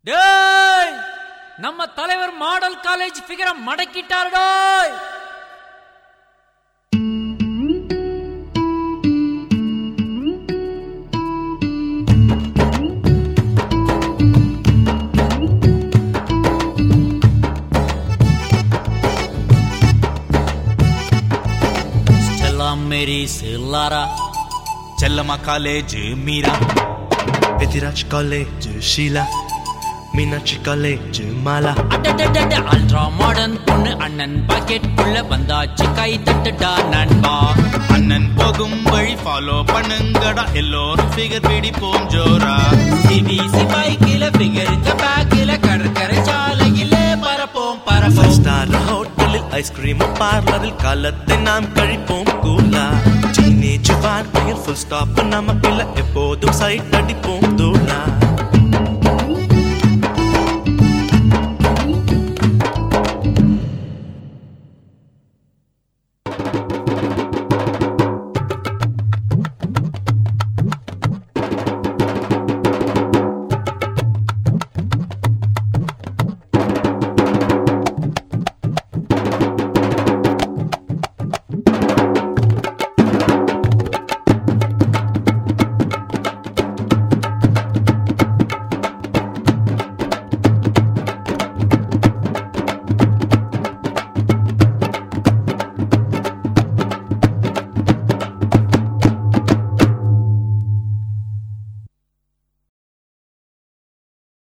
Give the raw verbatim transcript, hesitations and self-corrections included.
டேய், நம்ம தலைவர் மாடல் காலேஜ் ஃபிகரை மடக்கிட்டாருடோய். ஸ்டெல்லா மேரி சில்லாரா, Chellamma college Meera, Ethiraj college Sheela, Meenakshi college Mala. Ultra modern பொண்ணு அண்ணன் பாக்கெட் குள்ள வந்தாச்சு, கை தட்டுடா நண்பா. அண்ணன் போகும் வழி ஃபாலோ பண்ணுங்கடா, எல்லோரும் ஃபிகர் பிடிப்போம் ஜோரா. சிபிசி பைக்கில ஃபிகருக்கு பேக்கில கடற்கரை சாலையில பரப்போம் பரப்போம். ஸ்டார் ஹோட்டலில் ஐஸ்கிரீம் பார்லரில் காலத்தை நாம் கழிப்போம் கூலா. டீனேஜ் வாழ்க்கையில் ஃபுல் ஸ்டாப் நமக்கில்ல, எப்போதும் சைட் அடிப்போம் தூளா.